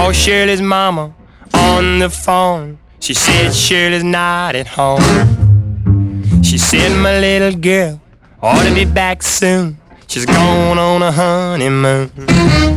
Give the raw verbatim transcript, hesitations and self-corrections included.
called Shirley's mama on the phone. She said Shirley's not at home. She said my little girl ought to be back soon. She's gone on a honeymoon.